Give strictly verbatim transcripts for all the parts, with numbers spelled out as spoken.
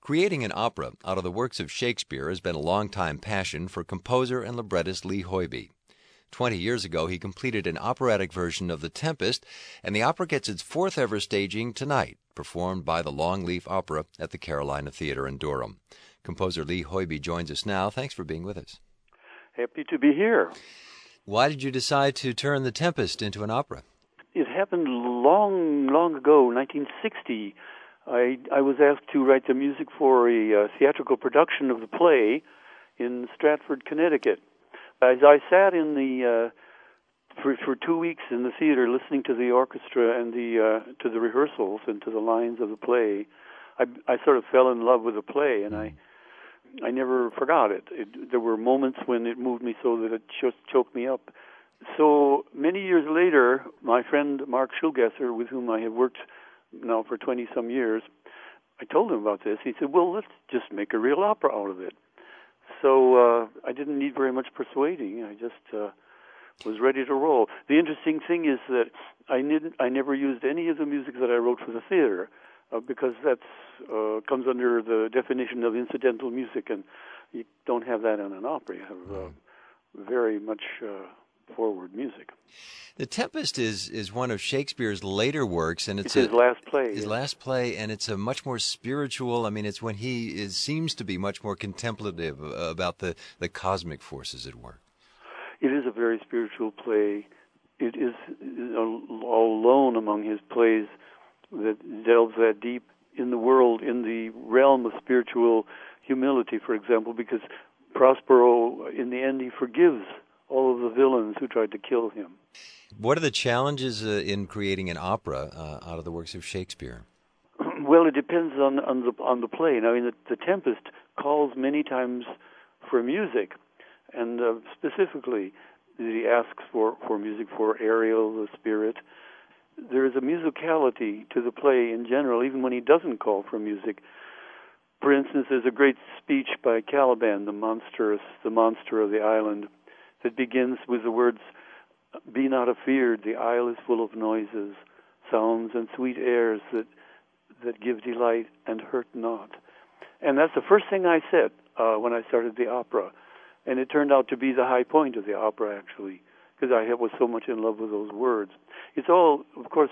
Creating an opera out of the works of Shakespeare has been a long-time passion for composer and librettist Lee Hoiby. Twenty years ago, he completed an operatic version of The Tempest, and the opera gets its fourth ever staging tonight, performed by the Longleaf Opera at the Carolina Theater in Durham. Composer Lee Hoiby joins us now. Thanks for being with us. Happy to be here. Why did you decide to turn The Tempest into an opera? It happened long, long ago, nineteen sixty. I, I was asked to write the music for a uh, theatrical production of the play in Stratford, Connecticut. As I sat in the uh, for for two weeks in the theater, listening to the orchestra and the uh, to the rehearsals and to the lines of the play, I, I sort of fell in love with the play, and I I never forgot it. it. There were moments when it moved me so that it just choked me up. So many years later, my friend Mark Schulgesser, with whom I have worked now for twenty some years, I told him about this. He said, "Well, let's just make a real opera out of it." So uh, I didn't need very much persuading. I just uh, was ready to roll. The interesting thing is that I, didn't, I never used any of the music that I wrote for the theater uh, because that uh, comes under the definition of incidental music, and you don't have that in an opera. You have uh, very much uh, forward music. The Tempest is, is one of Shakespeare's later works, and it's, it's his a, last play. His yes. last play, and it's a much more spiritual. I mean, it's when he is seems to be much more contemplative about the, the cosmic forces at work. It is a very spiritual play. It is alone among his plays that delves that deep in the world, in the realm of spiritual humility, for example, because Prospero, in the end, he forgives all of the villains who tried to kill him. What are the challenges uh, in creating an opera uh, out of the works of Shakespeare? Well, it depends on on the on the play. Now, I mean, the, the Tempest calls many times for music, and uh, specifically, he asks for, for music for Ariel, the spirit. There is a musicality to the play in general, even when he doesn't call for music. For instance, there's a great speech by Caliban, the monstrous, the monster of the island, that begins with the words, "Be not afeared, the isle is full of noises, sounds and sweet airs that that give delight and hurt not." And that's the first thing I said uh, when I started the opera. And it turned out to be the high point of the opera, actually, because I was so much in love with those words. It's all, of course,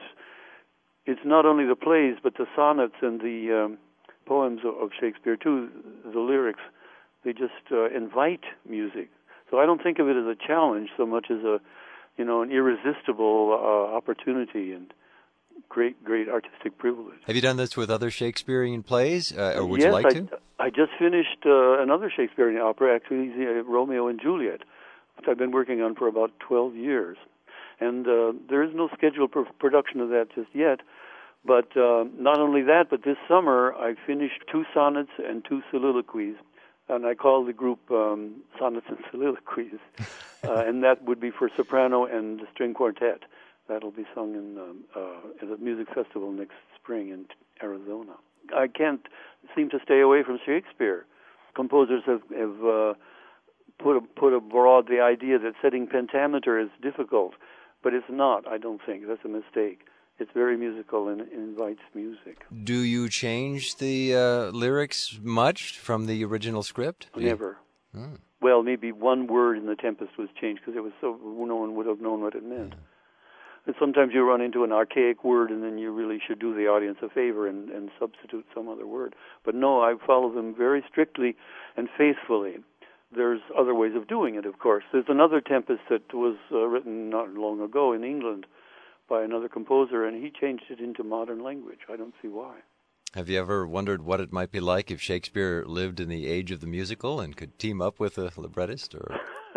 it's not only the plays, but the sonnets and the um, poems of, of Shakespeare, too, the lyrics, they just uh, invite music. So I don't think of it as a challenge so much as a, you know, an irresistible uh, opportunity and great, great artistic privilege. Have you done this with other Shakespearean plays, uh, or would yes, you like I, to? I just finished uh, another Shakespearean opera, actually, uh, Romeo and Juliet, which I've been working on for about twelve years. And uh, there is no scheduled pr- production of that just yet. But uh, not only that, but this summer I finished two sonnets and two soliloquies. And I call the group um, Sonnets and Soliloquies. uh, and that would be for soprano and string quartet. That'll be sung in um, uh, at a music festival next spring in Arizona. I can't seem to stay away from Shakespeare. Composers have, have uh, put, a, put abroad the idea that setting pentameter is difficult, but it's not, I don't think. That's a mistake. It's very musical and invites music. Do you change the uh, lyrics much from the original script? Never. Oh. Well, maybe one word in The Tempest was changed because it was so no one would have known what it meant. Yeah. And sometimes you run into an archaic word, and then you really should do the audience a favor and, and substitute some other word. But no, I follow them very strictly and faithfully. There's other ways of doing it, of course. There's another Tempest that was uh, written not long ago in England by another composer, and he changed it into modern language. I don't see why. Have you ever wondered what it might be like if Shakespeare lived in the age of the musical and could team up with a librettist? Or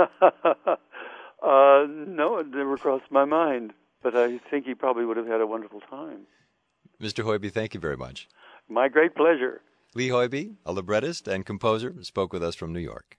uh, no, it never crossed my mind. But I think he probably would have had a wonderful time. Mister Hoiby, thank you very much. My great pleasure. Lee Hoiby, a librettist and composer, spoke with us from New York.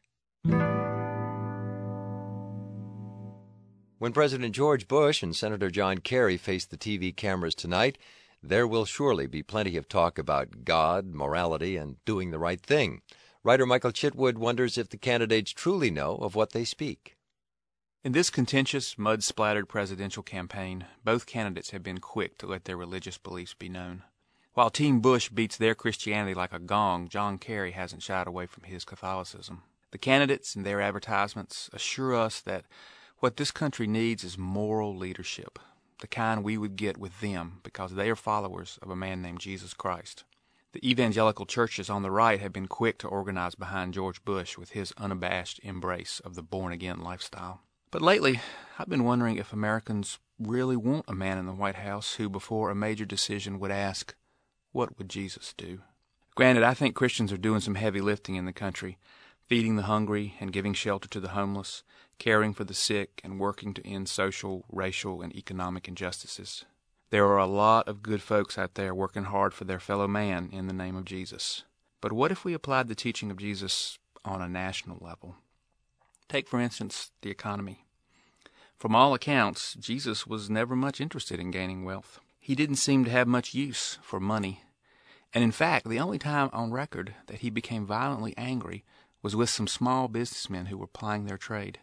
When President George Bush and Senator John Kerry face the T V cameras tonight, there will surely be plenty of talk about God, morality, and doing the right thing. Writer Michael Chitwood wonders if the candidates truly know of what they speak. In this contentious, mud-splattered presidential campaign, both candidates have been quick to let their religious beliefs be known. While Team Bush beats their Christianity like a gong, John Kerry hasn't shied away from his Catholicism. The candidates and their advertisements assure us that what this country needs is moral leadership, the kind we would get with them because they are followers of a man named Jesus Christ. The evangelical churches on the right have been quick to organize behind George Bush with his unabashed embrace of the born-again lifestyle. But lately, I've been wondering if Americans really want a man in the White House who, before a major decision, would ask, what would Jesus do? Granted, I think Christians are doing some heavy lifting in the country, feeding the hungry and giving shelter to the homeless, caring for the sick and working to end social, racial, and economic injustices. There are a lot of good folks out there working hard for their fellow man in the name of Jesus. But what if we applied the teaching of Jesus on a national level? Take, for instance, the economy. From all accounts, Jesus was never much interested in gaining wealth. He didn't seem to have much use for money. And in fact, the only time on record that he became violently angry was with some small businessmen who were plying their trade.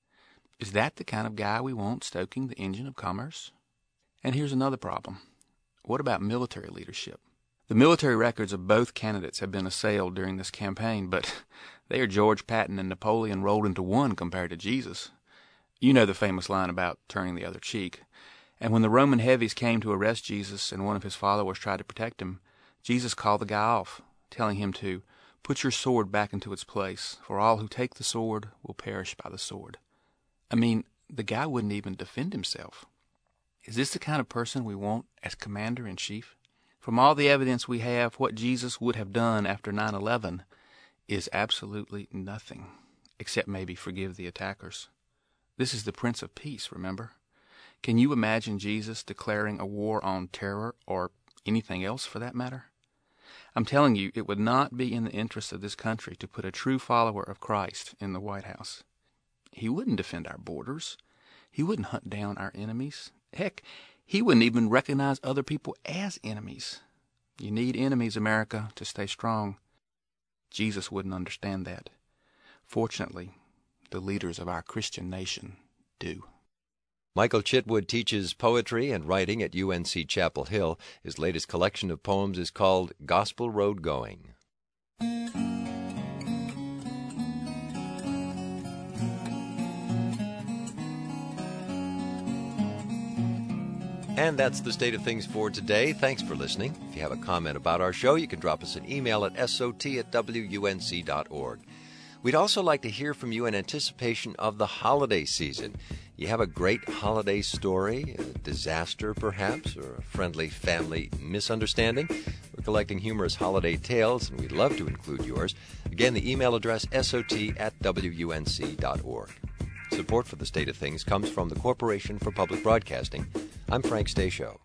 Is that the kind of guy we want stoking the engine of commerce? And here's another problem. What about military leadership? The military records of both candidates have been assailed during this campaign, but they are George Patton and Napoleon rolled into one compared to Jesus. You know the famous line about turning the other cheek. And when the Roman heavies came to arrest Jesus and one of his followers tried to protect him, Jesus called the guy off, telling him to put your sword back into its place, for all who take the sword will perish by the sword. I mean, the guy wouldn't even defend himself. Is this the kind of person we want as commander-in-chief? From all the evidence we have, what Jesus would have done after nine eleven is absolutely nothing, except maybe forgive the attackers. This is the Prince of Peace, remember? Can you imagine Jesus declaring a war on terror, or anything else for that matter? I'm telling you, it would not be in the interest of this country to put a true follower of Christ in the White House. He wouldn't defend our borders. He wouldn't hunt down our enemies. Heck, he wouldn't even recognize other people as enemies. You need enemies, America, to stay strong. Jesus wouldn't understand that. Fortunately, the leaders of our Christian nation do. Michael Chitwood teaches poetry and writing at U N C Chapel Hill. His latest collection of poems is called Gospel Road Going. And that's the state of things for today. Thanks for listening. If you have a comment about our show, you can drop us an email at S O T at W U N C dot org. We'd also like to hear from you in anticipation of the holiday season. You have a great holiday story, a disaster perhaps, or a friendly family misunderstanding? We're collecting humorous holiday tales, and we'd love to include yours. Again, the email address S O T at W U N C dot org. Support for the State of Things comes from the Corporation for Public Broadcasting. I'm Frank Stasio.